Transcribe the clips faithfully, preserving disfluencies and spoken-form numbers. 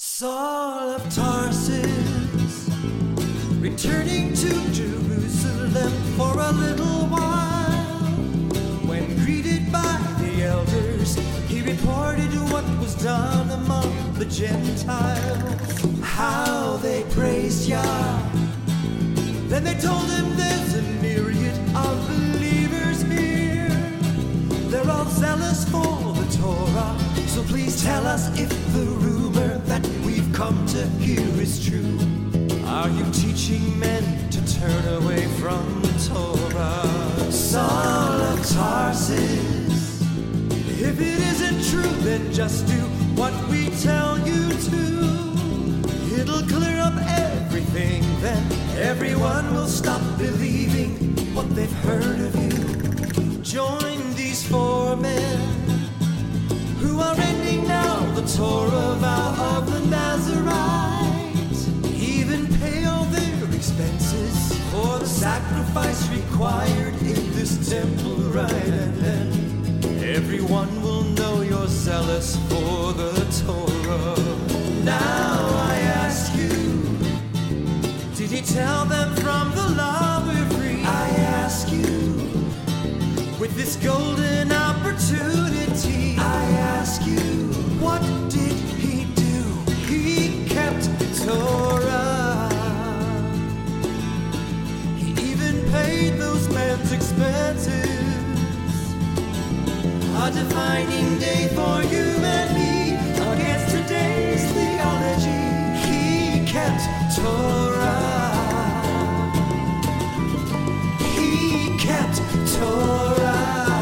Saul of Tarsus, returning to Jerusalem for a little while. When greeted by the elders, he reported what was done among the Gentiles, how they praised Yah. Then they told him there's a myriad of believers here. They're all zealous for the Torah, so please tell us if the rumor that we've come to hear is true. Are you teaching men to turn away from the Torah? Saul of Tarsus, if it isn't true, then just do what we tell you to. It'll clear up everything, then everyone will stop believing what they've heard of you. Join these four men who are ending now the Torah vow of the Nazarites. Even pay all their expenses for the sacrifice required in this temple, right? And then everyone will know you're zealous for the Torah. Now I ask you, did he tell them from the law we're free? I ask you, with this golden opportunity, I ask you, what did he do? He kept Torah. He even paid those men's expenses. A defining day for you and me against today's theology. He kept Torah. He kept Torah.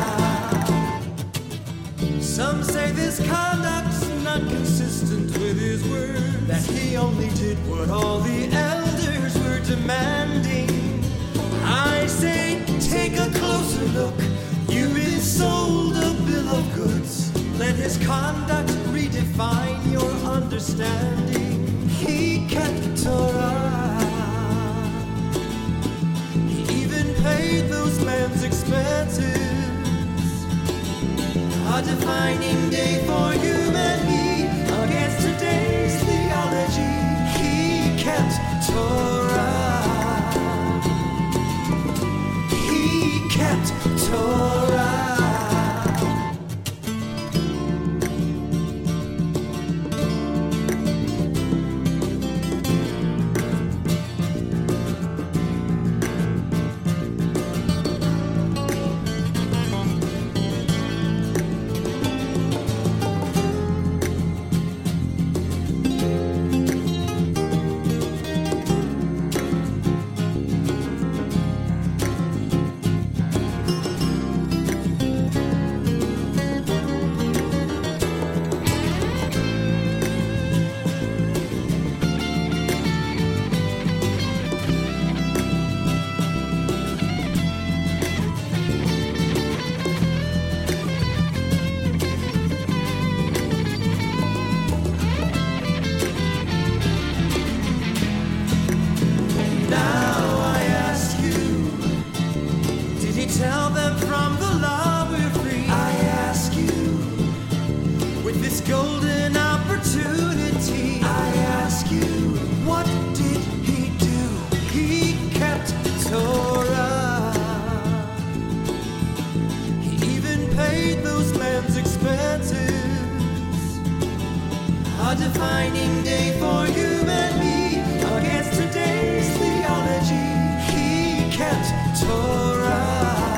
Some say this conduct's not consistent with his word, that he only did what all the elders were demanding. I say, take a closer look. You've been sold a bill of goods. Let his conduct redefine your understanding. He kept Torah. He even paid those men's expenses. A defining day for you and me against today's theology. He kept Torah. He kept Torah. Tell them from the law we're free. I ask you, with this golden opportunity, I ask you, what did he do? He kept Torah. He even paid those men's expenses. A defining day for you and me against today's theology. He kept Torah.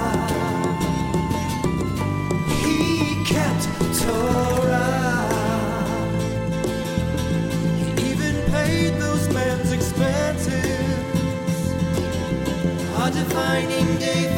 Torah. He even paid those men's expenses. A defining day